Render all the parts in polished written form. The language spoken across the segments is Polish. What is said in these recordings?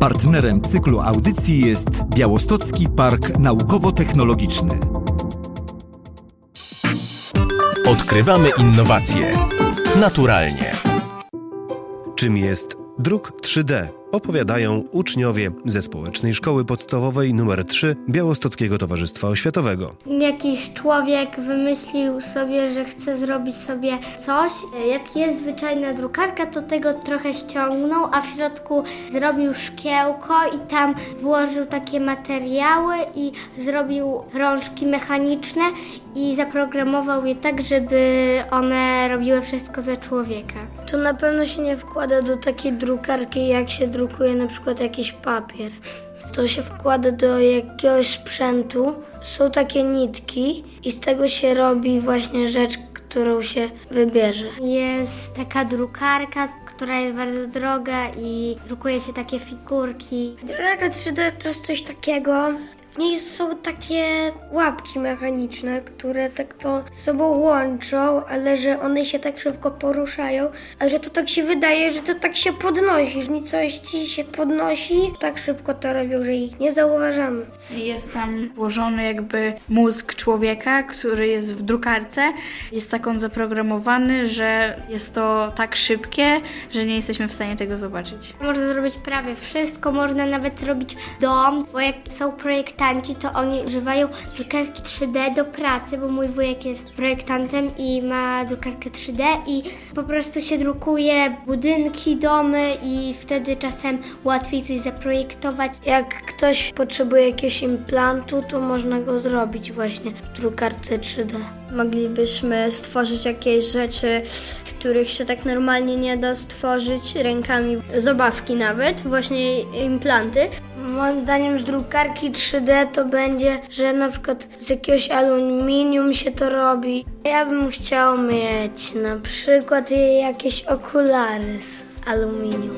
Partnerem cyklu audycji jest Białostocki Park Naukowo-Technologiczny. Odkrywamy innowacje. Naturalnie. Czym jest druk 3D? Opowiadają uczniowie ze Społecznej Szkoły Podstawowej nr 3 Białostockiego Towarzystwa Oświatowego. Jakiś człowiek wymyślił sobie, że chce zrobić sobie coś. Jak jest zwyczajna drukarka, to tego trochę ściągnął, a w środku zrobił szkiełko i tam włożył takie materiały i zrobił rączki mechaniczne i zaprogramował je tak, żeby one robiły wszystko za człowieka. To na pewno się nie wkłada do takiej drukarki, jak się drukuje na przykład jakiś papier. To się wkłada do jakiegoś sprzętu. Są takie nitki i z tego się robi właśnie rzecz, którą się wybierze. Jest taka drukarka, która jest bardzo droga i drukuje się takie figurki. Drukarka 3D to jest coś takiego. W niej są takie łapki mechaniczne, które tak to z sobą łączą, ale że one się tak szybko poruszają, a że to tak się wydaje, że to tak się podnosi, że coś ci się podnosi, tak szybko to robią, że ich nie zauważamy. Jest tam włożony jakby mózg człowieka, który jest w drukarce. Jest tak on zaprogramowany, że jest to tak szybkie, że nie jesteśmy w stanie tego zobaczyć. Można zrobić prawie wszystko, można nawet zrobić dom, bo jak są projektanci, to oni używają drukarki 3D do pracy, bo mój wujek jest projektantem i ma drukarkę 3D i po prostu się drukuje budynki, domy i wtedy czasem łatwiej coś zaprojektować. Jak ktoś potrzebuje jakiegoś implantu, to można go zrobić właśnie w drukarce 3D. Moglibyśmy stworzyć jakieś rzeczy, których się tak normalnie nie da stworzyć rękami, zabawki nawet, właśnie implanty. Moim zdaniem z drukarki 3D to będzie, że na przykład z jakiegoś aluminium się to robi. Ja bym chciał mieć na przykład jakieś okulary z aluminium.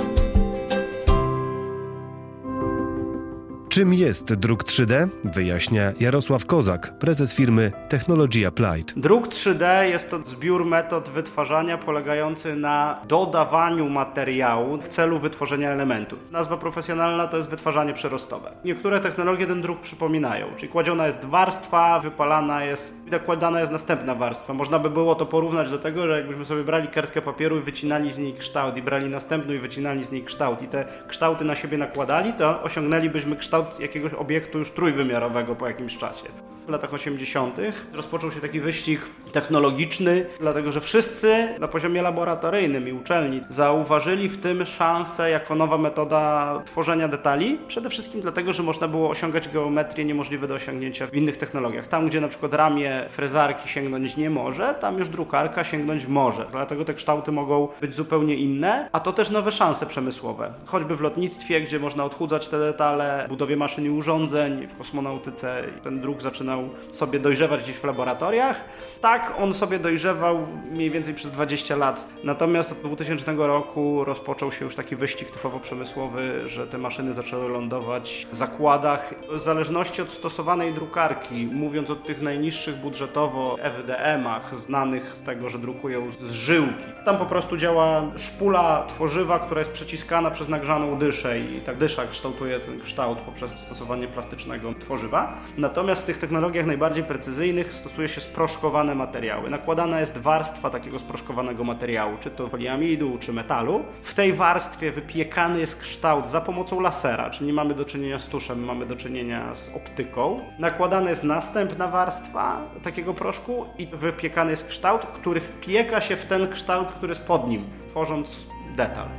Czym jest druk 3D? Wyjaśnia Jarosław Kozak, prezes firmy Technology Applied. Druk 3D jest to zbiór metod wytwarzania polegający na dodawaniu materiału w celu wytworzenia elementu. Nazwa profesjonalna to jest wytwarzanie przerostowe. Niektóre technologie ten druk przypominają, czyli kładziona jest warstwa, wypalana jest, nakładana jest następna warstwa. Można by było to porównać do tego, że jakbyśmy sobie brali kartkę papieru i wycinali z niej kształt i brali następną i wycinali z niej kształt i te kształty na siebie nakładali, to osiągnęlibyśmy kształt jakiegoś obiektu już trójwymiarowego po jakimś czasie. W latach 80. rozpoczął się taki wyścig technologiczny, dlatego że wszyscy na poziomie laboratoryjnym i uczelni zauważyli w tym szansę jako nowa metoda tworzenia detali. Przede wszystkim dlatego, że można było osiągać geometrię niemożliwe do osiągnięcia w innych technologiach. Tam, gdzie na przykład ramię frezarki sięgnąć nie może, tam już drukarka sięgnąć może. Dlatego te kształty mogą być zupełnie inne, a to też nowe szanse przemysłowe. Choćby w lotnictwie, gdzie można odchudzać te detale, w budowie maszyn i urządzeń, w kosmonautyce ten druk zaczynał sobie dojrzewać gdzieś w laboratoriach. Tak, on sobie dojrzewał mniej więcej przez 20 lat. Natomiast od 2000 roku rozpoczął się już taki wyścig typowo przemysłowy, że te maszyny zaczęły lądować w zakładach. W zależności od stosowanej drukarki, mówiąc o tych najniższych budżetowo FDM-ach, znanych z tego, że drukują z żyłki. Tam po prostu działa szpula tworzywa, która jest przeciskana przez nagrzaną dyszę i ta dysza kształtuje ten kształt poprzez stosowanie plastycznego tworzywa. Natomiast w tych technologiach najbardziej precyzyjnych stosuje się sproszkowane materiały. Nakładana jest warstwa takiego sproszkowanego materiału, czy to poliamidu, czy metalu. W tej warstwie wypiekany jest kształt za pomocą lasera, czyli nie mamy do czynienia z tuszem, mamy do czynienia z optyką. Nakładana jest następna warstwa takiego proszku i wypiekany jest kształt, który wpieka się w ten kształt, który jest pod nim, tworząc detal.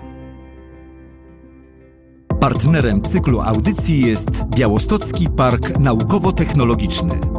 Partnerem cyklu audycji jest Białostocki Park Naukowo-Technologiczny.